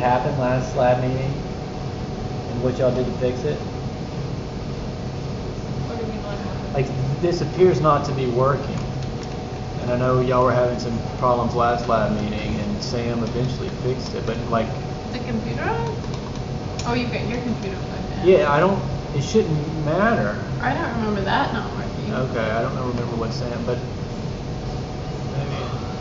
happened last lab meeting and what y'all did to fix it? What do you mean what happened? Like, this appears not to be working. And I know y'all were having some problems last lab meeting and Sam eventually fixed it, but like... The computer? Oh, you got your computer plugged in. Yeah, it shouldn't matter. I don't remember that not working. Okay, I don't remember what Sam, but maybe,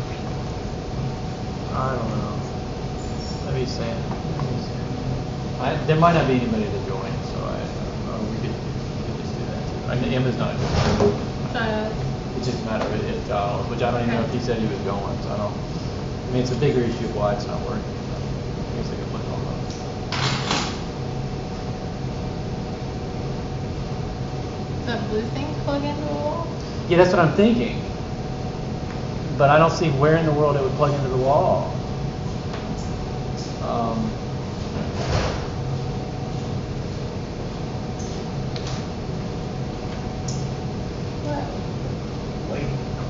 I don't know. Maybe Sam. There might not be anybody to join, so we could just do that too. I mean, Emma's not doing it. It's just a matter of if Giles, which I don't even know if he said he was going, so I don't, I mean, it's a bigger issue of why it's not working. I guess I could put it on the... The blue thing plug into the wall? Yeah, that's what I'm thinking. But I don't see where in the world it would plug into the wall. What? Wait.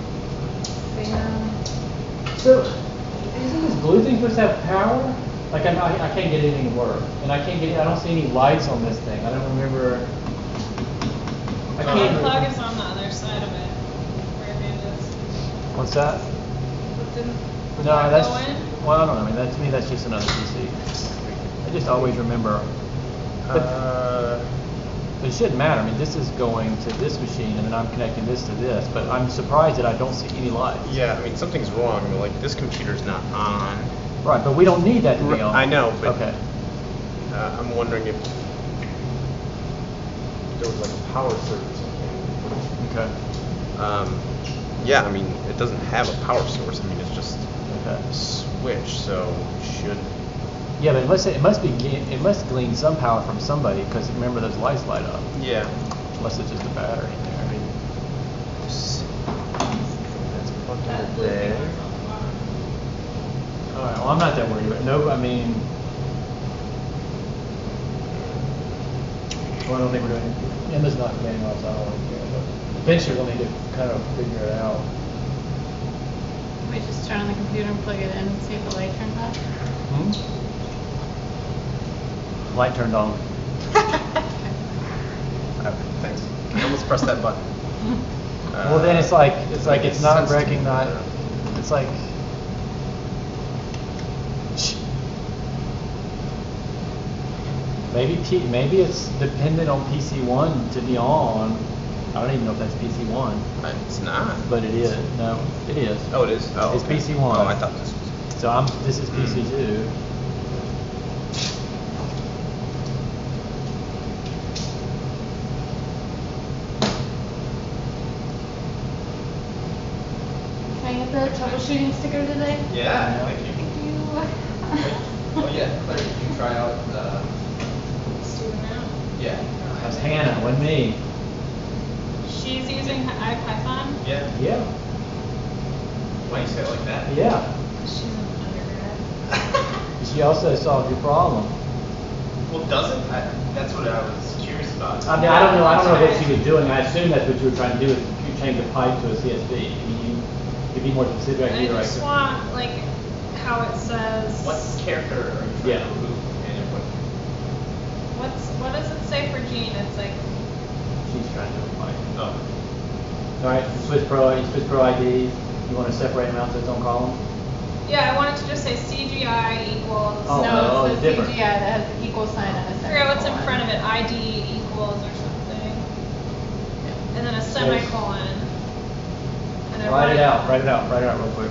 Sam. So, isn't this blue thing supposed to have power? Like, I can't get anything to work. And I don't see any lights on this thing. I don't remember. I can't. The plug is on the other side of it, where your hand is. What's that? But didn't the No, plug that's, go in? well, I don't know. I mean, to me, that's just another PC. I just always remember. But it shouldn't matter. I mean, this is going to this machine, and then I'm connecting this to this. But I'm surprised that I don't see any lights. Yeah, I mean, something's wrong. I mean, like, this computer's not on. Right, but we don't need that to be on. I know, but okay. I'm wondering if there was like a power surge or something. Okay. Yeah, I mean, it doesn't have a power source. I mean, it's just Okay. a switch, so it should. Yeah, but it must glean some power from somebody because remember those lights light up. Yeah. Unless it's just a battery in there. I mean, That's plugged That in blue thing there. was on the bottom. all right. Well, I'm not that worried about it. No, I mean, well, I don't think we're doing. Emma's not commanding us. I don't want to do it, but eventually we'll need to kind of figure it out. We just turn on the computer and plug it in and see if the light turns on. Light turned on. Thanks. I almost pressed that button. Well, then it's like it's not recognized. It's like. Maybe it's dependent on PC1 to be on. I don't even know if that's PC1. It's not. But it is. No, it is. Oh, it is? Oh, It's okay. PC1. Oh, I thought this was. So this is PC2. Can I get the troubleshooting sticker today? Yeah, thank you. Thank you. Oh, yeah, Claire, did you try out the. Student out. Yeah. That's Hannah, wasn't me. She's using IPython. Yeah. Yeah. Why you say it like that? Yeah. She's an undergrad. She also solved your problem. Well, doesn't? That's what I was curious about. I mean, I don't know what she was doing. I assume that's what you were trying to do is you change a pipe to a CSV. I mean, to be more specific, I either just want, like, how it says. What character are you trying Yeah. to remove? And What does it say for Jean? It's like, she's trying to do a pipe. Oh. All right, Swiss Pro ID. You want to separate them out so it's on column? yeah, I want it to just say CGI equals. Oh, No, it's the different. CGI that has the equal sign and a I semicolon. forget what's in front of it. ID equals or something. And then a semicolon. And I Write want it out real quick.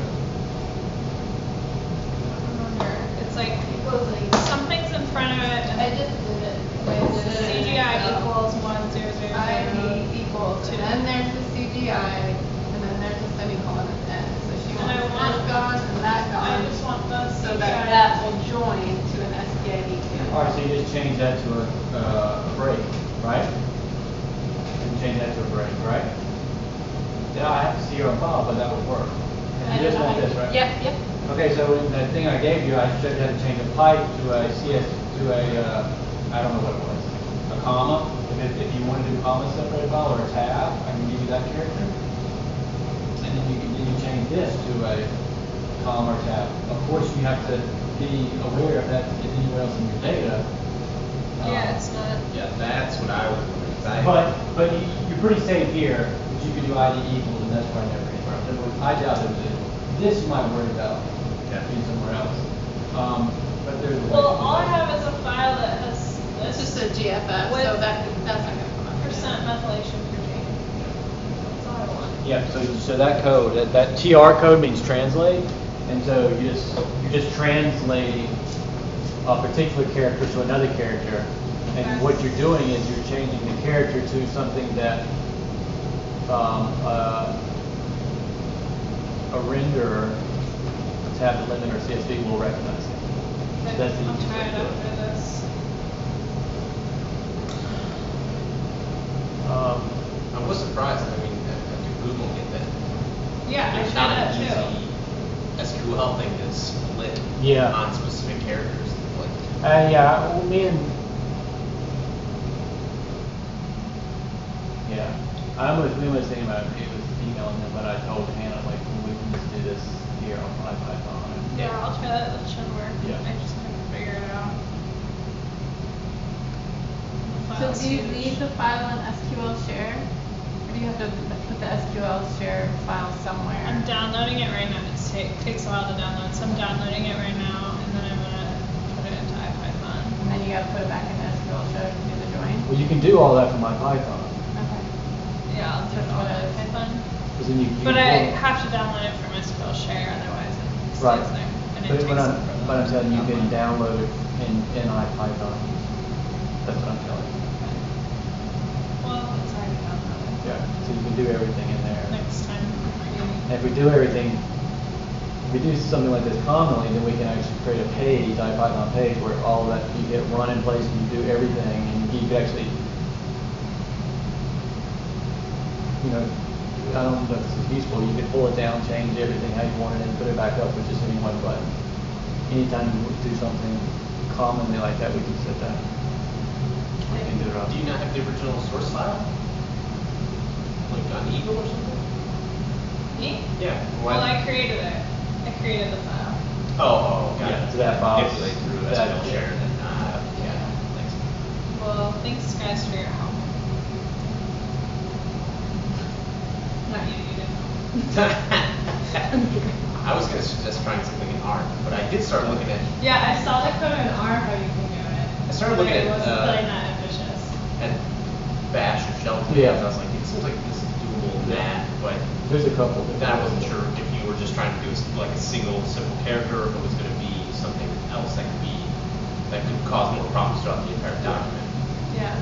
It's like something's in front of it. I just did it. CGI equals 1000. ID equals, Two. and then there's the CGI, and then there's a semicolon at the end. So she And I wants want- this gone and that I gone. just want the So CGI. that will join to an SPID too. All right, so you just change that to a break, right? You change that to a break, right? Yeah, I have to see your on file, but that would work. And you just want this, right? Yep, yep. Okay, so in the thing I gave you, I showed you how to change a pipe to a I don't know what it was, a comma. If you want to do comma separated file or a tab, I can give you that character. And then you change this to a comma or tab. Of course, you have to be aware if that is anywhere else in your data. Yeah, it's not. Yeah, that's what I was wondering. 'Cause But you're pretty safe here, because you could do ID equals, and that's why I never interrupt. I doubt there's a, this you might worry about being somewhere else. But there's a way. Well, to do all I that. have is a file that has It's this just a GFF, so With that's not gonna come up. percent methylation protein. That's all I want. Yeah, so that code, that TR code means translate, and so you're just translating a particular character to another character, and what you're doing is you're changing the character to something that a renderer, tab limiter CSV will recognize. Okay, That's the I'll easiest try way it to do after this. I was surprised. I mean, after Googling it, that Yeah, I it's tried not that an too. easy SQL thing to split Yeah. on specific characters. Like, Yeah, well, we almost thinking about it was emailing them, but I told Hannah, like, we can just do this here on Python. Yeah, I'll try that. That should work. Yeah. I just couldn't figure it out. The So file's do you huge. leave the file in SQL share? Or do you have to put the SQL share file somewhere? I'm downloading it right now. Takes a while to download, so I'm downloading it right now, and then I'm gonna put it into IPython. And then you gotta put it back into SQL share to do the join? Well, you can do all that from MyPython, Okay. Yeah, I'll do it That's all what in it is. Python. because then you. But can I pull- have to download it from SQL share, otherwise it stays Right. there. And it But takes I'm, up for but I'm telling you, you can download. download it in IPython. That's what I'm telling you. Well, it's already downloaded. Yeah, so you can do everything in there. Next time. And if we do everything, if we do something like this commonly, then we can actually create a page, IPython page, where all that, you get run in place and you do everything, and you can actually, you know, I don't know if this is useful, you can pull it down, change everything how you want it, and put it back up with just any one button. Anytime you do something commonly like that, we can set that. We can do it up. do you not have the original source file? Like on Eagle or something? Me? Yeah. Well, I created it. I created the file. Oh, got Yeah, it. so that file- Manipulate through that- SQL share and then, yeah, thanks. Well, thanks guys for your help. Not you, you didn't help. I was gonna suggest trying something in R, but I did start looking at Yeah, I saw the code in R how you can do it. I started looking But it at, wasn't really that ambitious. Bash or shell tools. Yeah. I was like, it seems like this is doable in that, but There's a couple. then I wasn't sure if you were just trying to do like a single simple character, or if it was gonna be something else that could cause more problems throughout the entire document. Yeah.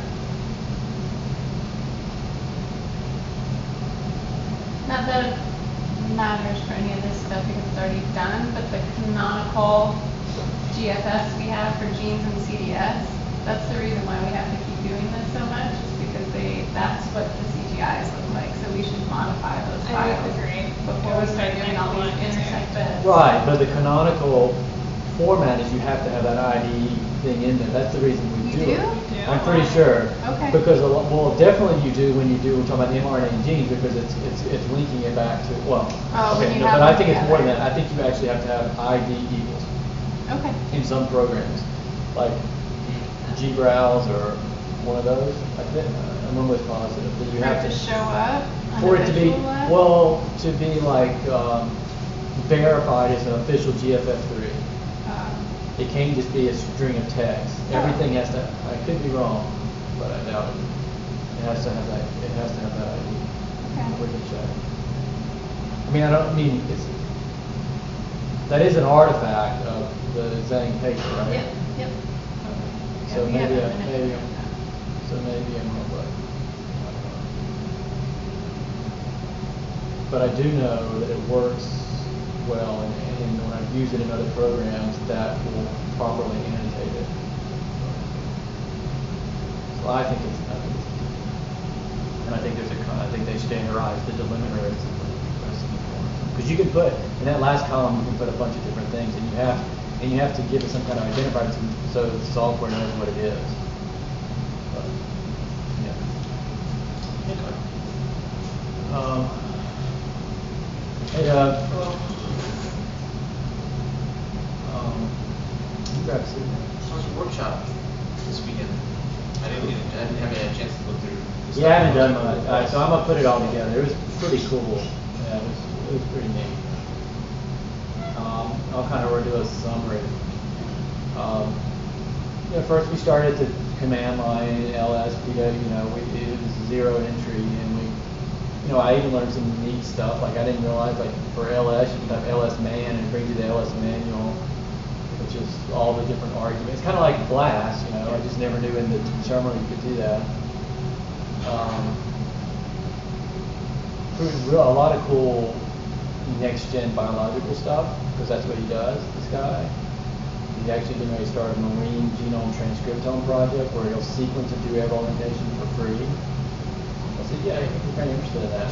Not that it matters for any of this stuff because it's already done, but the canonical GFS we have for genes and CDS, that's the reason why we have to keep doing this so much, is because that's what the CGIs look like, so we should modify those I files agree. before we start doing all these intersect bits. Right, but the canonical format is you have to have that IDE thing in there. That's the reason we You do do? it. You do? I'm pretty sure. Okay. Because well, definitely you do when you talk about the mRNA and genes, because it's linking it back to, well, Oh, when okay, you no, have but I them think it's more than together. that. I think you actually have to have ID equals Okay. in some programs, like gbrowse or one of those. I'm almost positive that you For have it to show up on for a it to be, visual lab? well, to be like verified as an official GFF3. It can't just be a string of text. Oh. Everything has to, I could be wrong, but I doubt it. It has to have that, ID. Okay. We can check. I mean, I don't mean, that is an artifact of the Zhang paper, right? Yep, yep. So Yeah, we have maybe, a minute to do that. so maybe I'm wrong, but I do know that it works well, and when I've used it in other programs, that will properly annotate it. So I think and I think I think they standardize the delimiter as because you can put in that last column you can put a bunch of different things, and you have to give it some kind of identifier so the software knows what it is. But, yeah. Hey, Grab a seat. So it's a workshop this weekend. I didn't have a chance to look through. the Yeah, I haven't stuff. done much. So I'm gonna put it all together. It was pretty cool. Yeah, it was pretty neat. I'll kind of do a summary. First we started to command line, LS, PW, it was zero entry, and I even learned some neat stuff. Like I didn't realize, like for LS, you can type LS man and it brings you the LS manual, which is all the different arguments. It's kind of like Blast, I just never knew in the terminal you could do that. A lot of cool next-gen biological stuff, because that's what he does, this guy. He's actually getting ready to start a marine genome transcriptome project where he'll sequence and do web orientation for free. I said, yeah, I'm kind of interested in that.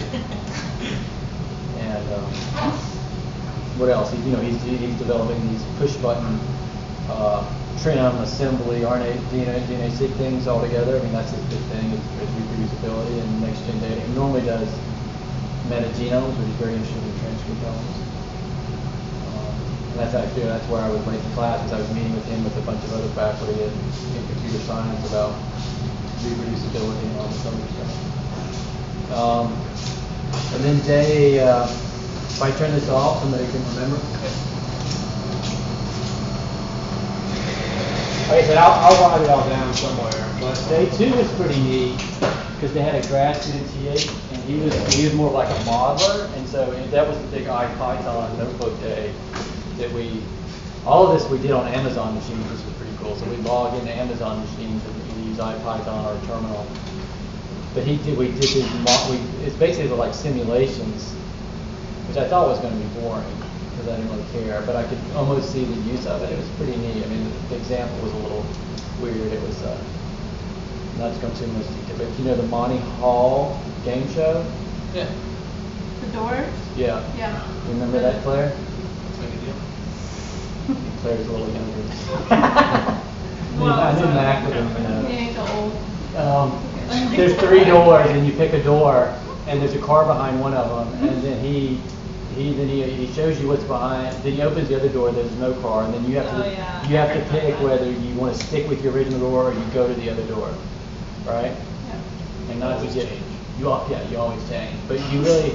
And what else? He's developing these push-button trim assembly RNA, DNA-seq things all together. I mean, that's his big thing, is reproducibility and next-gen data. He normally does metagenomes, but he's very interested in transcriptomes. And that's where I was late to class, because I was meeting with him with a bunch of other faculty in computer science about reproducibility and all this other stuff. And then day, if I turn this off, somebody can remember. Like I said, I'll write it all down somewhere. But day 2 was pretty neat, because they had a grad student TA, and he was more of like a modeler, and so that was the big IPython notebook day that all of this we did on Amazon machines, which was pretty cool. So we log into Amazon machines and we use IPython or a terminal. But we did these, it's basically like simulations, which I thought was going to be boring, because I didn't really care, but I could almost see the use of it. It was pretty neat. I mean, the example was a little weird. It was, not to go too much detail, but the Monty Hall game show? Yeah. The Doors? Yeah. Yeah. Remember that, Claire? That's my good deal. Claire's a little younger. Well, I knew so- Mac with him, He ain't so old. There's 3 doors, and you pick a door, and there's a car behind one of them, and then he shows you what's behind. Then he opens the other door. There's no car, and then you have to Oh, yeah. you have to pick whether you want to stick with your original door or you go to the other door, right? Yeah. And not to Always get change. you always change, but you always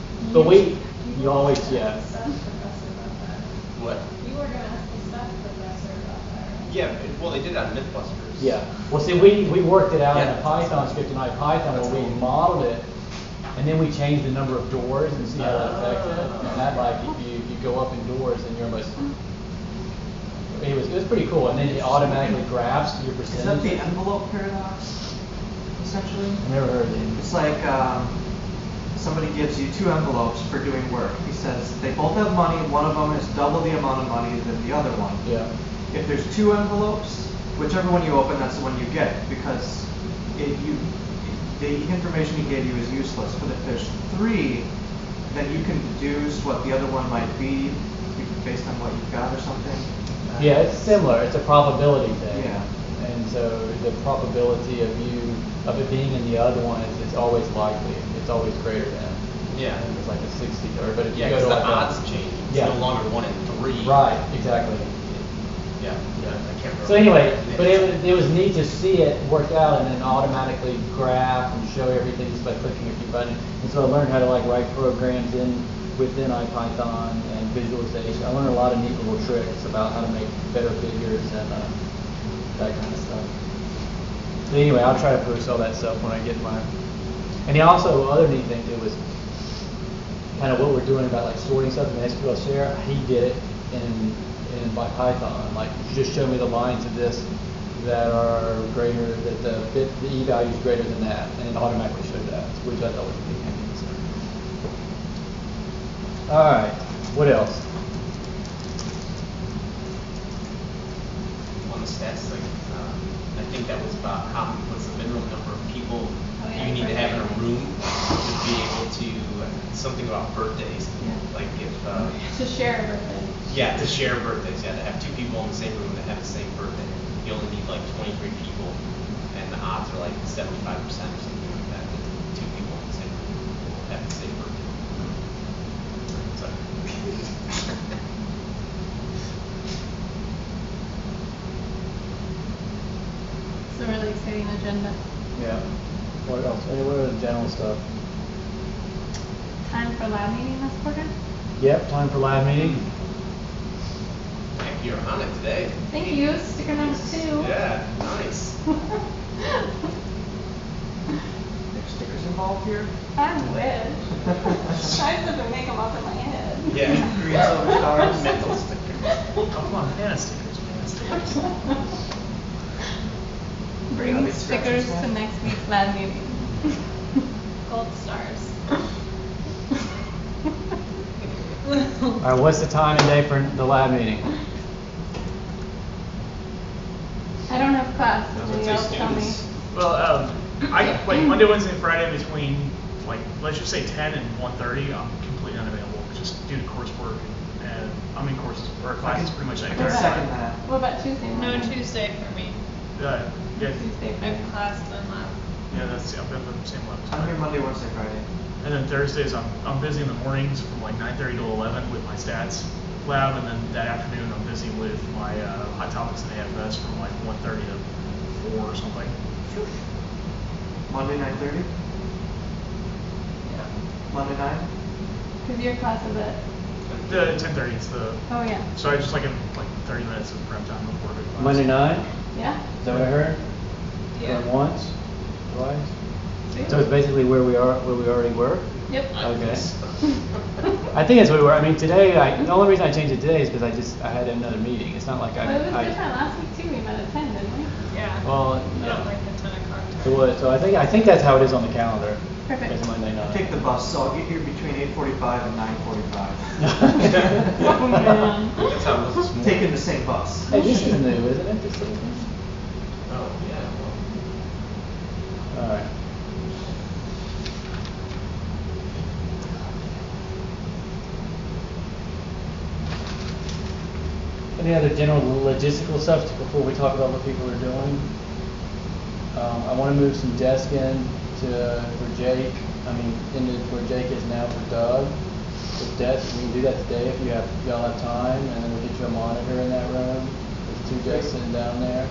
What? You were gonna ask the staff professor about that, right? Yeah, well, they did it on Mythbusters. Yeah. Well, see, we worked it out in Yeah. a Python script in IPython where we modeled it, and then we changed the number of doors and see how that affected it. And that, like, if you go up in doors, then you're almost. It was pretty cool, and then it automatically graphs your Is percentage. that the envelope paradox, essentially? I never heard of it. It's like somebody gives you 2 envelopes for doing work. He says they both have money, one of them is double the amount of money than the other one. Yeah. If there's 2 envelopes, whichever one you open, that's the one you get, because the information he gave you is useless. But if there's 3, then you can deduce what the other one might be based on what you've got or something. Yeah, it's similar. It's a probability thing. Yeah. And so the probability of it being in the other one is always likely. It's always greater than. Yeah. And it's like a 60 or but if Yeah, you go because to the like odds change. It's Yeah. no longer 1 in 3. Right, exactly. Yeah, I can't remember. So anyway, but it was neat to see it work out and then automatically graph and show everything just by clicking a few buttons. And so I learned how to like write programs within IPython and visualization. I learned a lot of neat little tricks about how to make better figures and that kind of stuff. So anyway, I'll try to post all that stuff when I get my. And he also, other neat thing too was kind of what we're doing about like sorting stuff in SQL Share. He did it in by Python. Like, just show me the lines of this that are greater, that the E value is greater than that, and it automatically showed that, which I thought was pretty handy. All right, what else? On the stats, like, I think that was about what's the minimum number of people yeah, you need to have in a birthday. room to be able to, something about birthdays. Yeah. Like if, To share a birthday. yeah, to share birthdays, yeah, to have 2 people in the same room that have the same birthday. You only need like 23 people, and the odds are like 75% or something like that, that 2 people in the same room have the same birthday. So. It's a really exciting agenda. Yeah. What else? What other general stuff? Time for lab meeting this quarter? Yep, time for live meeting. Heck, you're on it today. Thank you, sticker number 2. Yeah, nice. There's stickers involved here? I wish. I just have to make them up in my head. Yeah. Green silver stars. Mental stickers. Oh, come on, banana stickers, banana stickers. Bring Happy stickers scratches, to man. next week's lab meeting. Gold stars. All right, what's the time and day for the lab meeting? I don't have class, so Doesn't maybe say else tell me. students. Well, I like Monday, Wednesday, and Friday between like let's just say 10 and 1:30. I'm completely unavailable just due to coursework and I'm in courses or classes pretty much I that can entire second time. that. What about Tuesday No morning? Tuesday for me. Yeah, Tuesday I have class then lab. yeah, that's I've got the same level. I'm here Monday, Wednesday, Friday. And then Thursdays, I'm busy in the mornings from like 9:30 to 11 with my stats lab, and then that afternoon I'm busy with my hot topics and AFS from like 1:30 to 4 or something. Monday, 9:30? Yeah. Monday, 9? Because your class is at, The 10:30 is the oh yeah. so I just like 30 minutes of prep time before the class. Monday night? Yeah? Is that what I heard? Yeah. Going once? Twice? Sweet. So it's basically where we already were? Yep. Okay. I think that's where we were. I mean, today, the only reason I changed it today is because I had another meeting. It's not like But it was different last week too, we met at 10, didn't we? Yeah. Well, I yeah. don't like the 10 o'clock time. So what, so I think that's how it is on the calendar. Perfect. It's Monday I night. take the bus, so I'll get here between 8:45 and 9:45. Oh man. That's how it was this morning. Taking the same bus. Hey, this is new, isn't it? This is Oh, yeah, well. all right. Any other general logistical stuff before we talk about what people are doing? I want to move some desks in for Jake. I mean, into where Jake is now for Doug. The desk, we can do that today if y'all have time, and then we'll get you a monitor in that room. There's 2 desks sitting down there.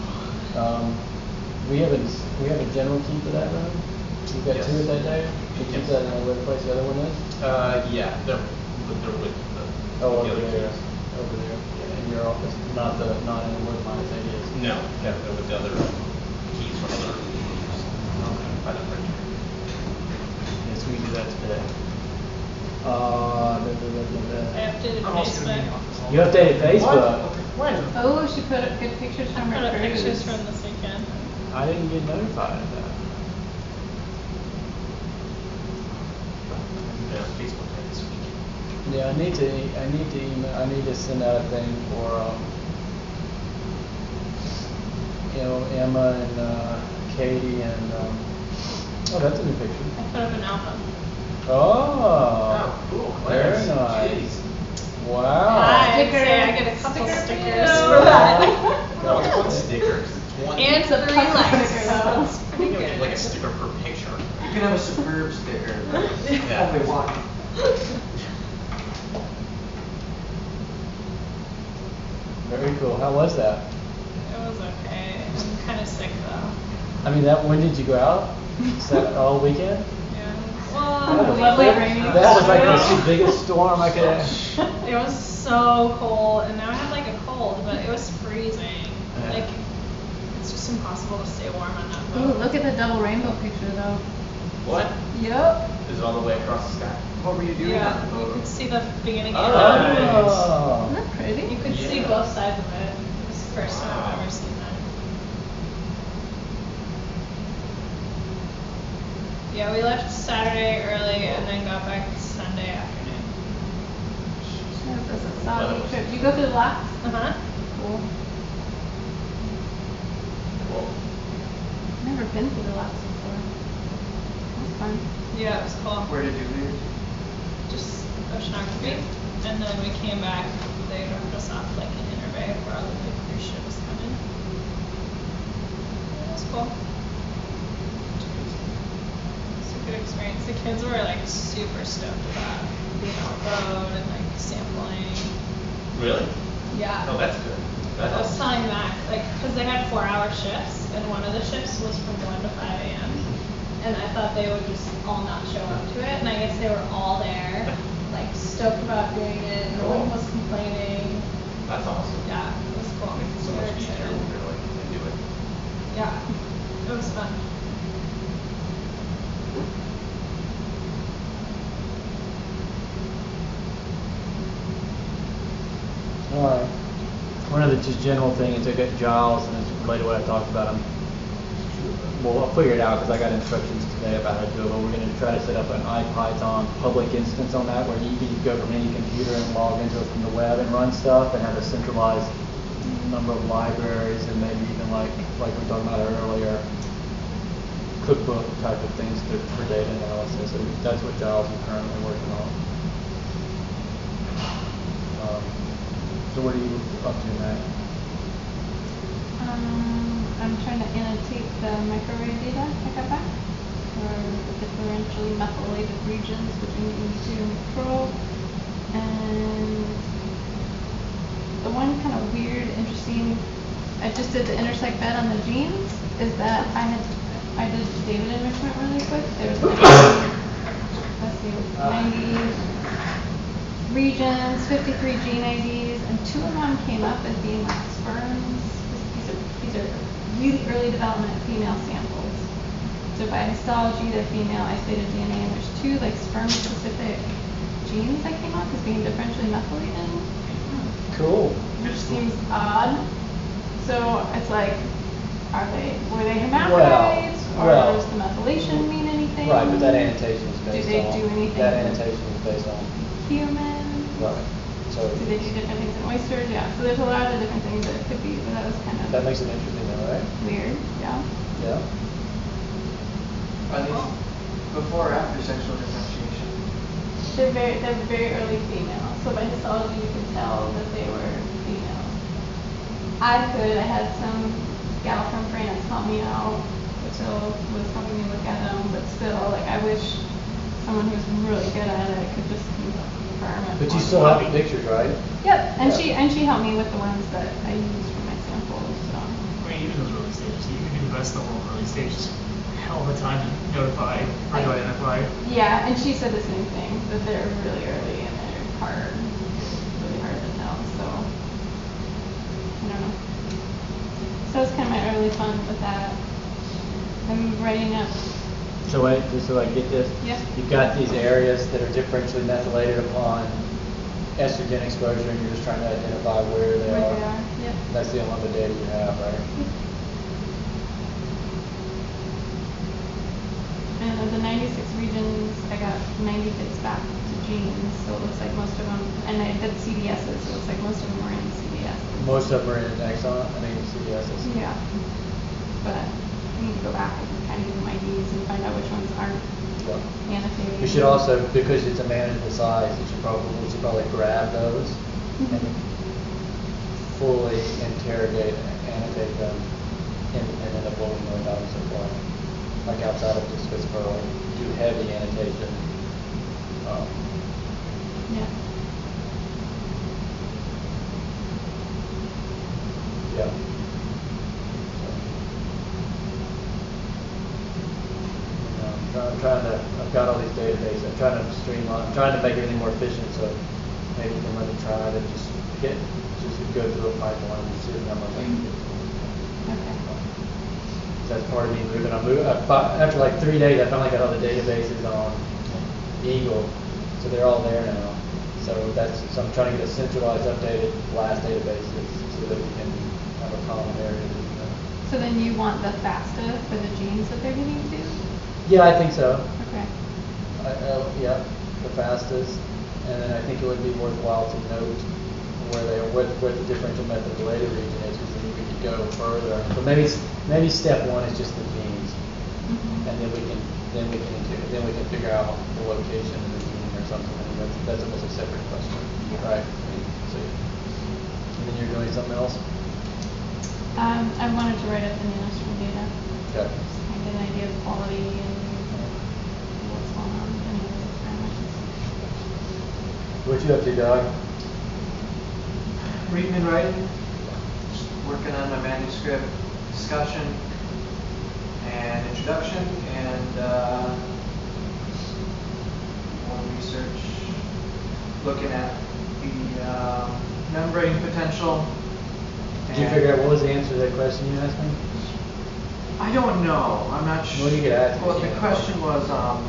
We have a general key for that room. You've got Yes. 2 at that day. You keep Yes. that in the place the other one is. Yeah, they're with the. Oh, the over other there, kids. over there, in your office, not in the wood mine, I think it is. No, yeah, they're with the other keys from other by the printer. Yes, we can do that today. I updated I'm also gonna be in the Facebook. office all You day. updated Facebook? When? Oh, she put up good pictures I from put her up cruise. pictures from this weekend. I didn't get notified of that. Yeah, Facebook had this weekend. Yeah, I need to send out a thing for, Emma and, Katie and, oh, that's a new picture. I put up an album. Oh. Cool. Very Clarence. nice. Jeez. Wow. I'd Sticker- say I get a couple sticker stickers for for that. No, it's 1 sticker. It's 1. And It's a 3 puzzle likes. sticker, though. That's pretty You get good. like a sticker per picture. You can have a superb sticker. Yeah. Only one. Very cool. How was that? It was okay. I'm kind of sick though. I mean, when did you go out? All weekend? Yeah. That Well, was- lovely rainy. That was like the biggest storm I could have. it was so cold, and now I have like a cold, but it was freezing. Yeah. Like, it's just impossible to stay warm on that Ooh, boat. look at the double rainbow picture though. What? Yup. Is it all the way across the sky? What were you doing Yeah, on the you boat? could see the beginning Oh, and nice. end. Oh. Isn't that pretty? You could see Yeah. both sides of it. It was the first time I've ever seen that. Yeah, we left Saturday early and then got back Sunday afternoon. Yes, that's a solid trip. You go through the locks? Uh-huh. Cool. Cool. Never been through the locks before. That's fun. Yeah, it was cool. Where did you leave? Just oceanography. And then we came back, they dropped us off like in Inner Bay where all the big cruise ships come in. Yeah, it was cool. It's a good experience. The kids were like super stoked about being on the road and like sampling. Really? Yeah. Oh, that's good. I was telling Mac, like, because they had 4-hour shifts, and one of the shifts was from 1 to 5 a.m. And I thought they would just all not show up to it, and I guess they were all there, like, stoked about doing it, no one was complaining. That's awesome. Yeah, it was cool. It's so They were much easier excited. when they're like, into it. Yeah, it was fun. Alright. One of the just general things, I got Giles, and it's related to what I talked about. Well, I'll figure it out because I got instructions today about how to do it, but we're going to try to set up an IPython public instance on that where you can go from any computer and log into it from the web and run stuff and have a centralized number of libraries and maybe even like we talked about earlier, cookbook type of things for data analysis. So that's what Giles is currently working on. So what are you up to, Matt? I'm trying to annotate the microarray data I got back for the differentially methylated regions between E2 and Pro. And the one kind of weird, interesting, I just did the intersect bed on the genes, is that I did David enrichment really quick. There's let's see, 90 regions, 53 gene IDs, and 2 of them came up as being like sperms. These are really early development female samples. So by histology, they're female isolated DNA, and there's 2 like sperm-specific genes that came up as being differentially methylated. Cool. Which seems odd. So it's like, were they hermaphrodites, or does the methylation mean anything? Right, but that annotation is based Do they on. do anything? That annotation is based on. Human. Right. So. Do they do different things in oysters? Yeah. So there's a lot of different things that it could be, but that was kind of That makes it interesting, though, right? weird. Yeah. Yeah. Are these before or after sexual differentiation? They're very early female. So by histology, you can tell that they were female. I had some gal from France help me out, which was helping me look at them, but still, like, I wish someone who's really good at it could just confirm it. But you for still me. have the pictures, right? Yep, and Yeah. she helped me with the ones that I used for my samples. So I mean, even those early stages, you can do the best of all early stages. Hell of a time to notify or to identify. yeah, and she said the same thing, that they're really early and they're really hard to tell. So I don't know. So it's kind of my early fun with that. I'm writing up. So wait, just so I get this. Yeah. You've got these areas that are differentially methylated upon estrogen exposure, and you're just trying to identify where they Where are. they are. Yep. That's the only other data you have, right? And of the 96 regions, I got 90 hits back to genes, so it looks like most of them, and I did CDSs, so it looks like most of them were in CDSs. Most of them are in exon, CDSs. Yeah. But I need to go back and kind of give them IDs and find out which ones aren't Yeah. annotated. We should also, because it's a manageable size, we should probably grab those and fully interrogate and annotate them independent of what we know about them so far. Like outside of just because for like too heavy annotation. Yeah. Yeah. I've got all these databases. I'm trying to streamline. I'm trying to make everything more efficient. So maybe we can let it try to just go through a pipeline and see the number of things. Okay. That's part of me moving. After like 3 days, I finally got all the databases on Eagle, so they're all there now. So I'm trying to get a centralized, updated blast databases so that we can have a common area to do that. So then you want the FASTA for the genes that they're getting to? Yeah, I think so. Okay. Yeah, the fastest, and then I think it would be worthwhile to note where the differential method related region is, because then we could go further. But maybe step 1 is just the genes, and then we can figure out the location of the gene or something. I mean, that's almost a separate question, right? So, and then you're doing something else. I wanted to write up the nanostring data. Okay. Just kind of get an idea of quality and what's going on with any of those experiments. What you up to, Doug? Reading and writing. working on my manuscript, discussion, and introduction, and more research, looking at the membrane potential. Did you figure out what was the answer to that question you asked me? I don't know. I'm not sure. Well, you could ask me, Well, the yeah. question was,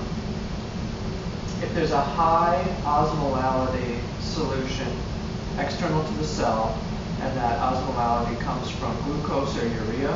if there's a high osmolality solution external to the cell, and that osmolality comes from glucose or urea,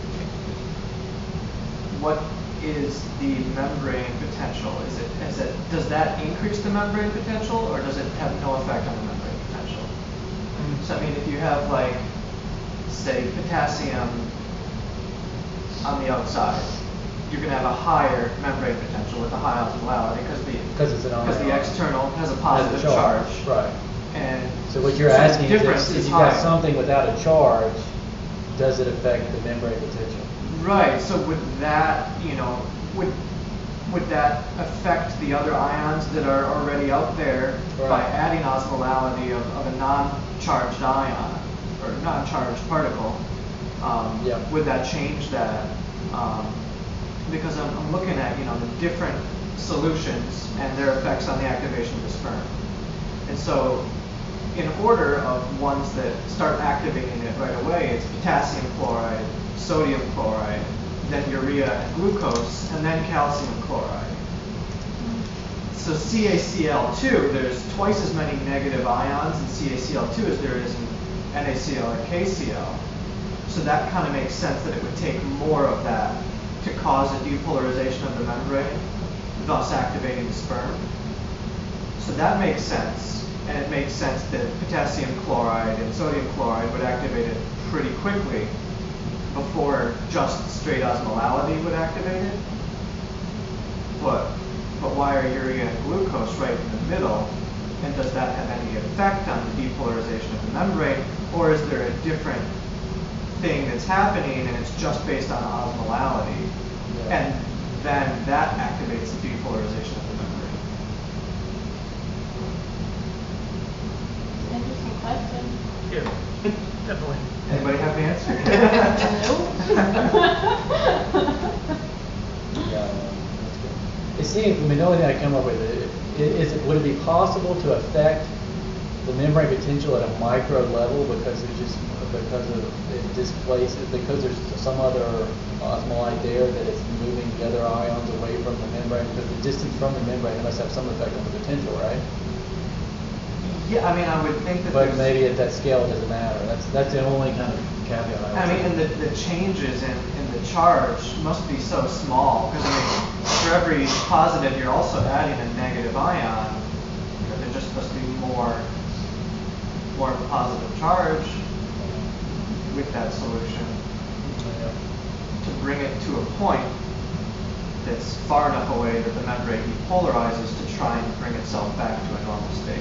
what is the membrane potential? Does that increase the membrane potential, or does it have no effect on the membrane potential? So I mean, if you have like, say, potassium on the outside, you're going to have a higher membrane potential with a high osmolality Because it's an because the ion. external has a Has a positive charge. Right. And So what you're the asking difference is, is if you've got higher. something without a charge, does it affect the membrane potential? Right. So would that, would that affect the other ions that are already out there by Right. adding osmolality of a non-charged ion or non-charged particle? Yeah. Would that change that? Because I'm looking at the different solutions and their effects on the activation of the sperm. And so, in order of ones that start activating it right away, it's potassium chloride, sodium chloride, then urea and glucose, and then calcium chloride. So CaCl2, there's twice as many negative ions in CaCl2 as there is in NaCl or KCl. So that kind of makes sense that it would take more of that to cause a depolarization of the membrane, thus activating the sperm. So that makes sense, and it makes sense that potassium chloride and sodium chloride would activate it pretty quickly before just straight osmolality would activate it. But why are urea and glucose right in the middle? And does that have any effect on the depolarization of the membrane? Or is there a different thing that's happening and it's just based on osmolality? Yeah. And then that activates the depolarization of the membrane. Interesting question. Yeah, definitely. Anybody have an answer? Yeah, that's good. It seems, the only thing I come up with would it be possible to affect the membrane potential at a micro level because there's some other osmolality there that it's moving the other ions away from the membrane, because the distance from the membrane must have some effect on the potential, right? Yeah, I mean, I would think that But there's... maybe at that scale it doesn't matter. That's the only kind of caveat I would I mean, say. and the changes in the charge must be so small, because I mean, for every positive you're also adding a negative ion. There just must be more of a positive charge with that solution to bring it to a point that's far enough away that the membrane depolarizes to try and bring itself back to a normal state.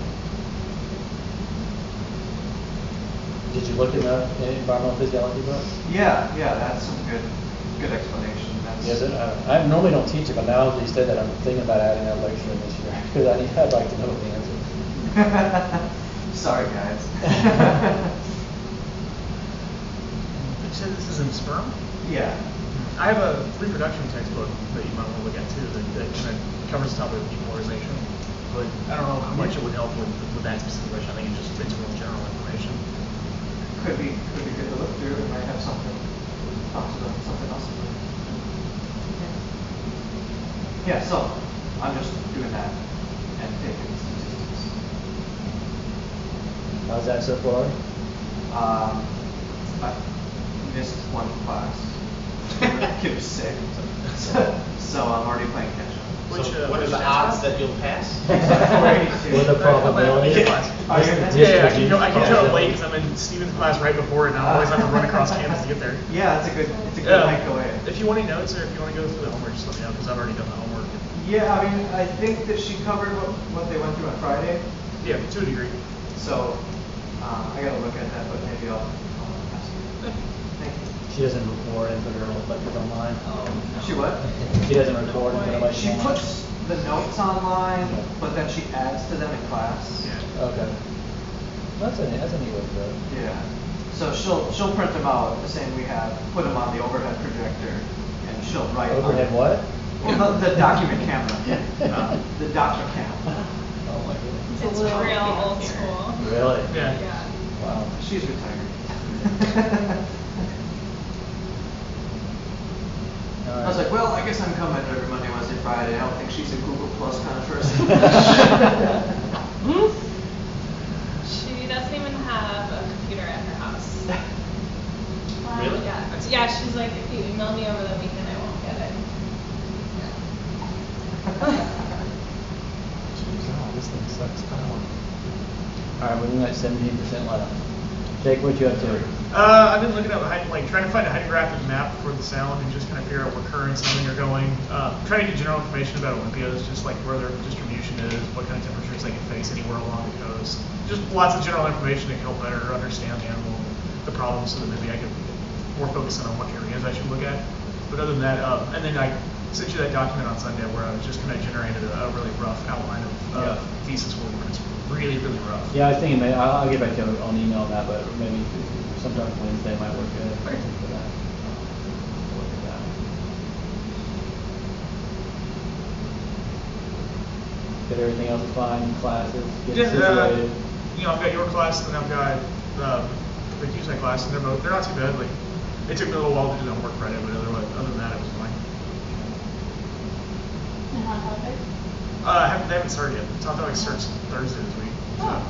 Did you look in the environmental physiology book? Yeah, that's some good explanation. Yes, I normally don't teach it, but now that you said that, I'm thinking about adding that lecture in this year because I'd like to know the answer. Sorry, guys. You said this is in sperm? Yeah. I have a reproduction textbook that you might want to look at too that kind of covers the topic of depolarization. But I don't know how much it would help with that specific question. I think it's real general information. Could be good to look through. It might have something talks about something else. Yeah, so I'm just doing that and taking statistics. How's that so far? I missed one class. Kid was sick, so I'm already playing catch up. What are the odds that you'll pass? With a probability. Are you? Yeah, I can show up late because I'm in Steven's class right before it, and I always have to run across campus to get there. Yeah, it's a good night away. If you want any notes or if you want to go through the homework, just let me know because I've already done the homework. Yeah, I mean, I think that she covered what they went through on Friday. Yeah, to a degree. So I gotta look at that, but maybe I'll ask you. Thank you. She doesn't record and put her lectures online. She what? She doesn't record and put her lectures She online. puts the notes online, but then she adds to them in class. Yeah. Okay. That's a neat way to do it. Yeah. So she'll print them out the same we have, put them on the overhead projector, and she'll write. Overhead on, what? Well, the document camera. The document cam. Oh my goodness. It's a little real old fancier. school. Really? Yeah. Yeah. Wow. She's retired. I was like, well, I guess I'm coming every Monday, Wednesday, Friday. I don't think she's a Google Plus kind of person. She doesn't even have a computer at her house. Wow. Really? Yeah. Yeah, she's like, if you email me over the weekend, I won't get it. Jeez, oh, this thing sucks power. Alright, we're at 17% left. Jake, what you up to? I've been looking at trying to find a hydrographic map for the sound and just kind of figure out what currents and everything are going. Trying to get general information about Olympias, just like where their distribution is, what kind of temperatures they can face anywhere along the coast. Just lots of general information to help better understand the animal, the problems, so that maybe I could more focus in on what areas I should look at. But other than that, and then I sent you that document on Sunday where I was just kind of generated a really rough outline of thesis work, but it's really, really rough. Yeah, I was thinking maybe I'll get back to you on email on that, but maybe sometime Wednesday might work good for that. Look at that. Get everything else fine, classes, get situated. I've got your class, and then I've got the QSEC class, and they're not too bad. Like, it took me a little while to do the homework Friday, but other than that, it was fine. And hot topic? They haven't started yet. Hot topic starts Thursday this week. So. Oh.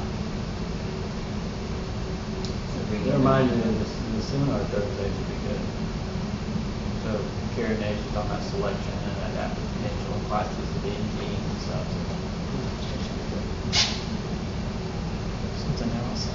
It reminded me of the seminar Thursday should be good. So Karen Nation talking about selection and adaptive potential and plasticity and genes and stuff. Something else.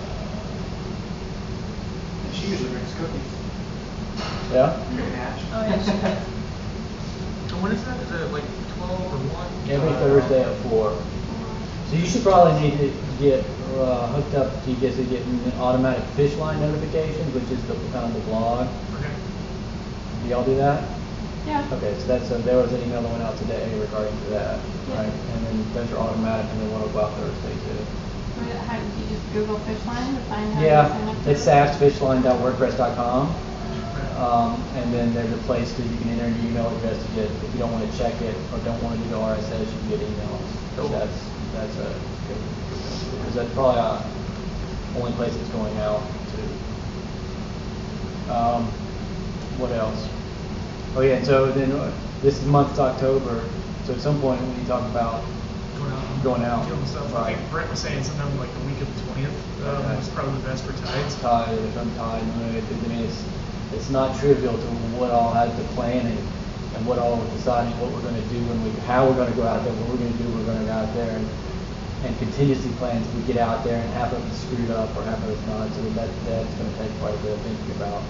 And she usually brings cookies. Yeah? Karen Hatch. Oh, yeah, she does. So when is that? Is it like 12 or 1? Every Thursday at 4. So you should probably need to get hooked up to get automatic fish line notifications, which is the kind of the blog. Okay. Do y'all do that? Yeah. Okay, so there was an email that went out today regarding to that, Yeah. right? And then those are automatic, and then one will go out Thursday too. How did you just Google Fishline to find how to Yeah, sign up for it's it? safsfishline.wordpress.com. And then there's a place that you can enter your email address to get, if you don't want to check it or don't want to do the RSS, you can get emails. Cool. That's a good, because that's probably the only place it's going out to. What else? Oh yeah, so then this month's October, so at some point when you talk about going out, Doing stuff. I think Brent was saying sometime like the week of the 20th Okay. was probably the best for tides. tide, if I'm tied, I mean, it's not trivial to what all has the planning and what all we're deciding what we're gonna do how we're gonna go out there, what we're gonna do, we're gonna go out there and contingency plans if we get out there and half of it's screwed up or half of it's not, so that's gonna take quite a bit of thinking about.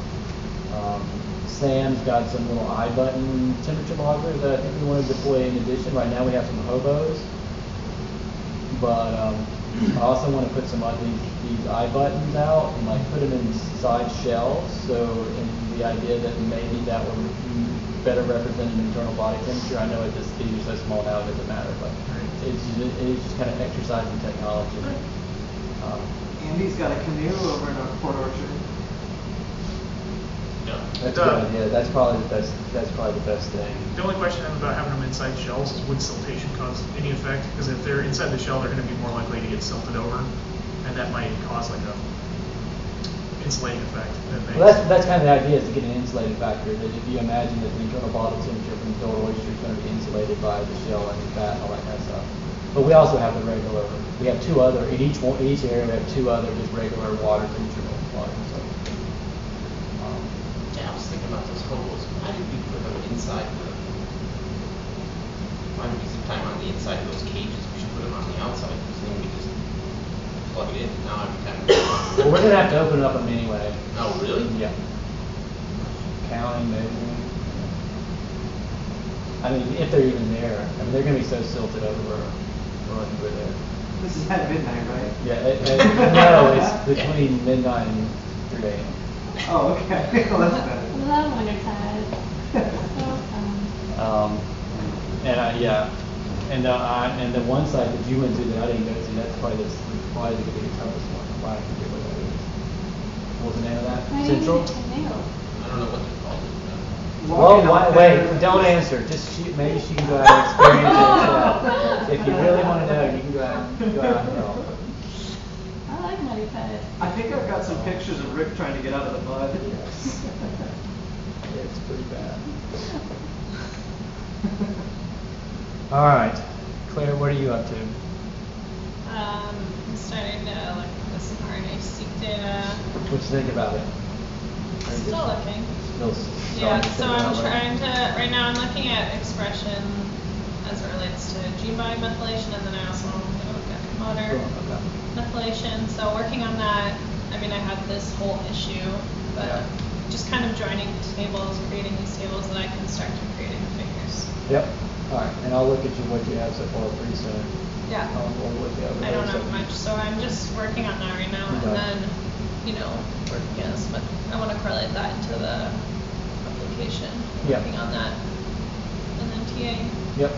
Sam's got some little iButton temperature loggers that I think we want to deploy in addition. Right now we have some hobos. But I also want to put some of these iButtons out and like put them inside shells. So in the idea that maybe that would better represent an internal body temperature. I know these are so small now it doesn't matter, but it's just kind of exercising technology. Andy's got a canoe over in Port Orchard. No. That's good. Yeah, that's probably the best. That's probably the best thing. The only question I have about having them inside shells is would siltation cause any effect? Because if they're inside the shell, they're going to be more likely to get silted over, and that might cause like a insulating effect. Well, that's kind of the idea, is to get an insulated factor. That if you imagine that the internal bottle temperature from the total oyster is going to be insulated by the shell and the fat and all that kind of stuff. But we also have the regular. We have two other in each area. We have two other just regular water temperature waters. So. Yeah, I was thinking about those hobos. Why did we put them inside why did we zip time on the inside of those cages? We should put them on the outside, because then we just plug it in. Now every time. Well, we're gonna have to open up them anyway. Oh, really? Yeah. Counting, measuring. I mean, if they're even there. I mean, they're gonna be so silted over there. This is at midnight, right? Yeah. No, it's between midnight and 3 a.m. Oh, okay. Well, that's better. Love winter tide. So fun. And the one site that you went to that I didn't go to, that's probably the biggest toughest one. I can get what that is. What was the name of that? I Central? knew. I don't know what they're called. Well, Walking out wait, there- don't answer. Just maybe she can go out and experience it herself. If you really want to know, you can go out and help. I like Muddy Pet. I think I've got some pictures of Rick trying to get out of the mud. It's pretty bad. All right, Claire, what are you up to? I'm starting to look at this RNA-seq data. What you think about it? Still looking. Still Yeah, starting to so figure I'm out, right? trying to, right now I'm looking at expression as it relates to gene body methylation, and then I also want to look at promoter Cool, okay. methylation. So working on that, I mean, I had this whole issue, but Yeah. just kind of joining tables, creating these tables that I can start to creating figures. Yep. All right, and I'll look at what you have so far pretty soon. Yeah. I'll look at I don't have much, so I'm just working on that right now, and Okay. then, working on this, but I want to correlate that into the application, Yeah. working on that, and then TA. Yep.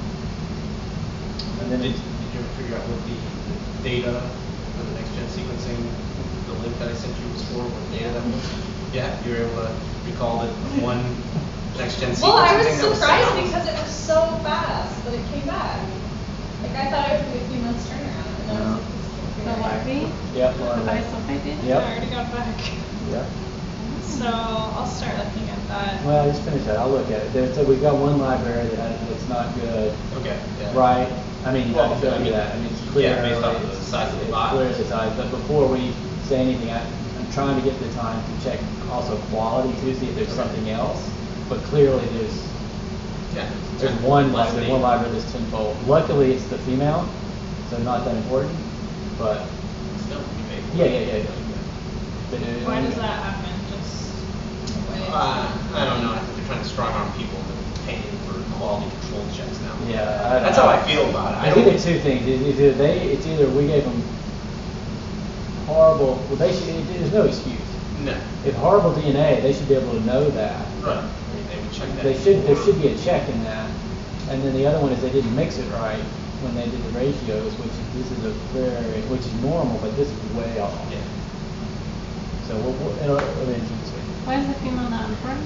And then Did you ever figure out what the data for the next gen sequencing, the link that I sent you was for, what data that was? Yeah, you were able to recall that one next gen sequencing Well, I was thing that was sent surprised out? because it was so fast that it came back. Like, I thought it would be a few months turnaround, and I was like, this can't be The right. larvae? Yep, The larvae. bisulfite data? Yep. I already got back. Yep. So I'll start looking at that. Well, just finish that. I'll look at it. So we've got one library that's not good, Okay, yeah. right? I mean, Well, I showed you that. I mean, it's clear. yeah, based off the size of the it's bot. clear the size. But before we say anything, I'm trying to get the time to check also quality too, see if there's something else. But clearly Yeah. there's one Less there's data. one library that's tenfold. Luckily, it's the female, so not that important. But Still, you may. yeah. But Why does that happen? Just the way it's I don't know, I think they're trying to strong arm people into paying for quality control checks now. Yeah, That's how I feel about it. I think it's two things. It's either we gave them horrible. Well, there's no excuse. No, If horrible DNA, they should be able to know that. right, they would check that. There should be a check in that. And then the other one is they didn't mix it right when they did the ratios, which is normal, but this is way off. Yeah. So it'll be interesting. Why is the female not important?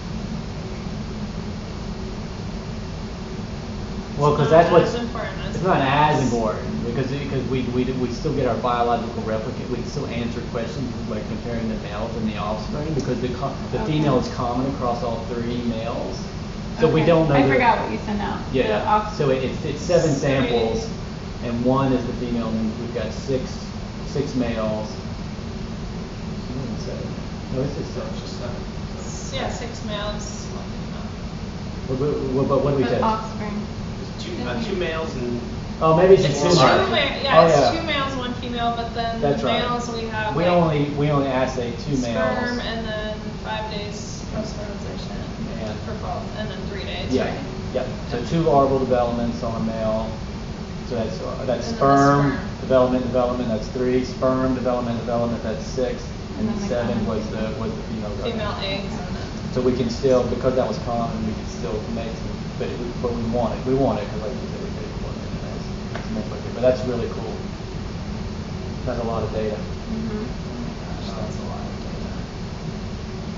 Well, because not that's what's. as important as It's not it as is. important because we still get our biological replicate. We can still answer questions like comparing the males and the offspring because the Okay. female is common across all three males. So we Okay. don't know. I forgot what you sent out. Yeah, The yeah. off- So it's 7 Three. samples, and one is the female, and we've got six males. She didn't say. No, it's just So it's just, Yeah, 6 males, one female. But what do we The say? offspring. two males and. Oh, maybe it's It's two. It's large. males. two Oh, it's yeah. 2 males, 1 female, but then That's the right. males we have We like only assay 2 males. sperm and then 5 days post-fertilization And- for both, and then 3 days, Yeah, right? yeah. So 2 larval developments on a male. So that's And then the sperm sperm. development. That's 3 sperm development. That's 6, and And then the 7 common. was the female. Female eggs and then. So we can still, because that was common, we can still make some, but we want it because like you said, we could but that's really cool. That's a lot of data. Mm-hmm. Gosh, that's a lot of data.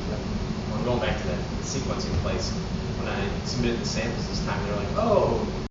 Yeah. Well, going back to that sequencing place, when I submitted the samples this time, they were like, oh,